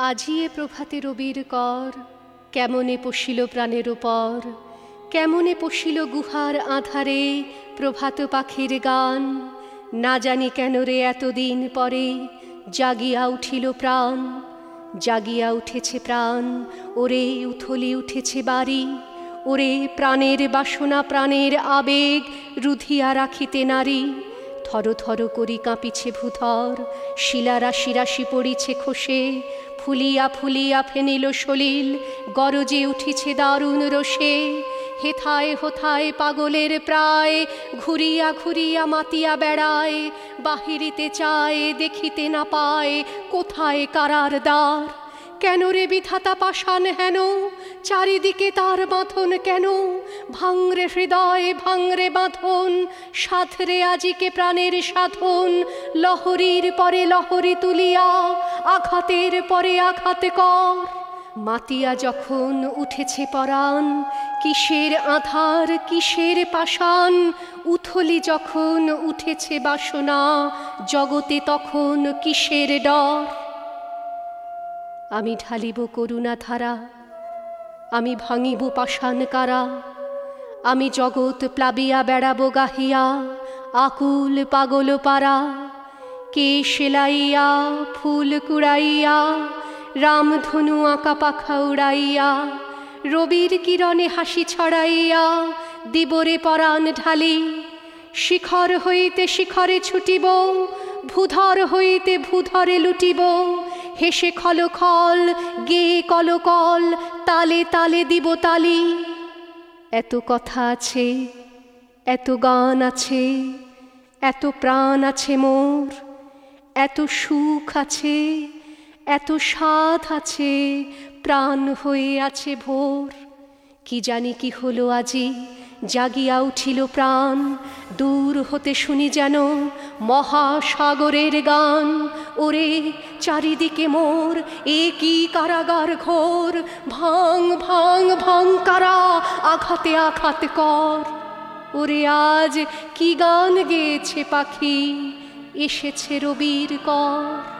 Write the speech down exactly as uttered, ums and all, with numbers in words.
আজিয়ে প্রভাতে রবির কর, কেমনে পশিল প্রাণের উপর, কেমনে পশিল গুহার আধারে প্রভাত পাখির গান। না জানি কেন রে এতদিন পরে জাগিয়া উঠিল প্রাণ, জাগিয়া উঠেছে প্রাণ, ওরে উথলি উঠেছে বাড়ি, ওরে প্রাণের বাসনা প্রাণের আবেগ রুধিয়া রাখিতে নারী। থর থর করি কাঁপিছে ভূধর, শিলা রাশি রাশি পড়িছে খসে, ফুলিয়া ফুলিয়া ফেনিল সলিল, গরজে উঠিছে দারুণ রোষে। হেথায় হোথায় পাগলের প্রায়, ঘুরিয়া ঘুরিয়া মাতিয়া বেড়ায়, বাহিরিতে চায় দেখিতে না পায় কোথায় কারার দ্বার। কেন রে বিধাতা পাষাণ হেন, চারিদিকে তার বাঁধন কেন? ভাঙরে হৃদয় ভাঙরে বাঁধন, সাধরে আজিকে প্রাণের সাধন। লহরীর পরে লহরী তুলিয়া, আঘাতের পরে আঘাত কর। মাতিয়া যখন উঠেছে পরাণ, কিসের আধার কিসের পাষাণ। উথলি যখন উঠেছে বাসনা, জগতে তখন কিসের ডর। আমি ঢালিব করুণা ধারা, আমি ভাঙিব পাষাণ কারা। আমি জগৎ প্লাবিয়া বেড়াবো গাহিয়া, আকুল পাগল পারা। কে সেলাইয়া ফুল কুড়াইয়া, রামধনু আঁকা পাখা উড়াইয়া, রবির কিরণে হাসি ছড়াইয়া দিবরে পরাণ ঢালি। শিখর হইতে শিখরে ছুটিব, ভূধর হইতে ভূধরে লুটিব। হেসে খলখল গে কলকল, তালে তালে দিব তালি। এত কথা আছে, এত গান আছে, এত প্রাণ আছে মোর, এত সুখ আছে, এত স্বাদ আছে, প্রাণ হয়ে আছে ভোর। কি জানি কি হলো আজি, জাগিয়া উঠিল প্রাণ। দূর হতে শুনি যেন মহাসাগরের গান। ওরে চারিদিকে মোর এ কি কারাগার ঘোর, ভাঙ ভাঙ ভাঙ কারা, আঘাতে আঘাত কর। ওরে আজ কি গান গেয়েছে পাখি, এসেছে রবির কর।